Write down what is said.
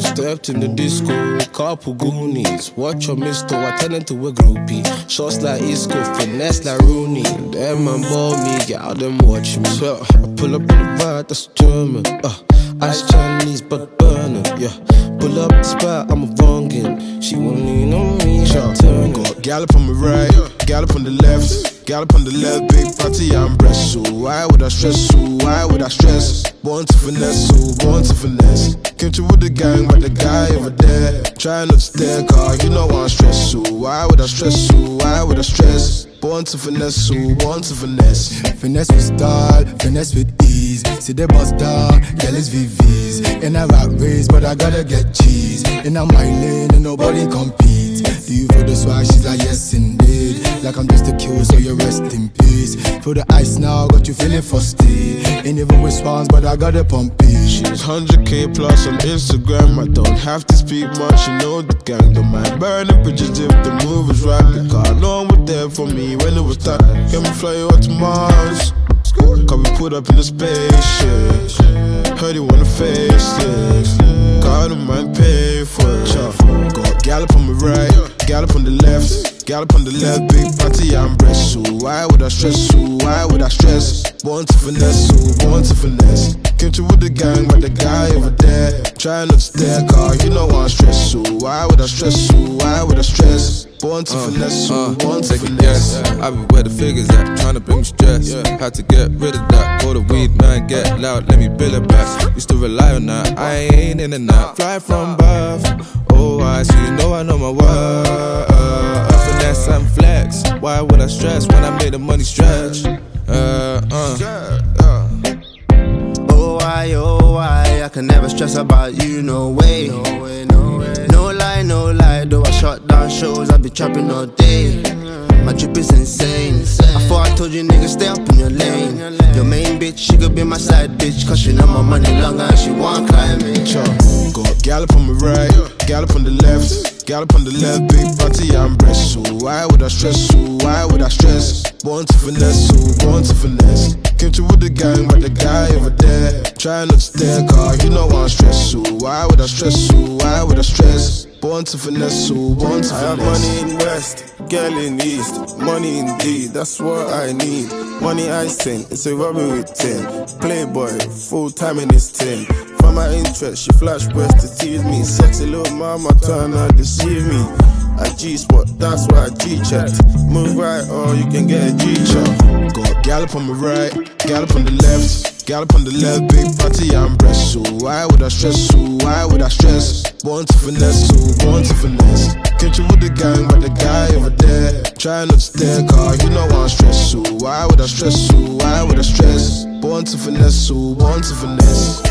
Stepped in the disco, couple goonies. Watch your mister, I turn into a groupie. Shots like Isco, finesse like Rooney. Them man ball me, get out them watch me. So, I pull up in the ride, that's German. Ice Chinese, but burner, yeah. Pull up the spot, I'm a wrongin'. She won't lean on me, she'll turn it. Gallop on my right, gallop on the left. Gallop on the left, big party, I'm breast. So why would I stress? So why would I stress? Born to finesse, so born to finesse. Came to with the gang, but the guy over there trying not to stare, car, you know I'm stressed. So why would I stress? So why would I stress? Born to finesse, so born to finesse. Finesse with style, finesse with ease. See the bust down, girl is VVs. In a rat race, but I gotta get cheese. In a my lane, and nobody competes. Do you feel the swag? She's like, yes indeed. Like I'm just a kill, so you rest in peace. Feel the ice now, got you feeling frosty. Ain't even with swans, but I gotta pump it. She's 100k plus on Instagram. I don't have to speak much, you know the gang. Don't mind burning bridges if the move is right. Because no one was there for me when it was time. Can we fly you out to Mars? Can we put up in the spaceship? Heard you wanna face this. God don't mind pay for it. Got gallop on my right, gallop on the left. Gallop on the left, big party, I'm breast. So why would I stress? So why would I stress? Born to finesse, so born to finesse. Came to with the gang, but the guy over there trying not to stare, car, you know I'm stressed. So why would I stress? So why would I stress? Born to finesse, so born to finesse. I be where the figures at, trying to bring me stress. Had to get rid of that, call the weed man, get loud, let me build it back. Used to rely on that, I ain't in and out. Fly from birth, oh I see, you know I know my worth. Finesse and flex, why would I stress when I made the money stretch? Oh why, I can never stress about you, no way. No lie, though I shut down shows, I be trapping all day. My drip is insane. I thought I told you niggas stay up in your lane. Your main bitch, she could be my side bitch, cause she know my money longer and she want climbing. Got gallop on my right, gallop on the left. Gallop on the left, big party, I'm breast. So why would I stress? So why would I stress? Born to finesse, so born to finesse. Came to with the gang, but the guy over there trying not to stare, car, you know I'm stressed. So why would I stress? So why would I stress? Born to finesse, so born to finesse. I have money in West, girl in East. Money indeed, that's what I need. Money I sing, it's a robbery with 10. Playboy, full time in his 10. For my interest, she flash breast to tease me. Sexy little mama trying to deceive me. I G-spot, that's why I G-checked. Move right or you can get a G-check. Got gallop on my right, gallop on the left. Gallop on the left, big party, I'm breast. So why would I stress? So why would I stress? Born to finesse, so born to finesse. Came to with the gang, but the guy over there trying not to stare, car, you know I'm stressed. So why would I stress? So why would I stress? Born to finesse, so born to finesse.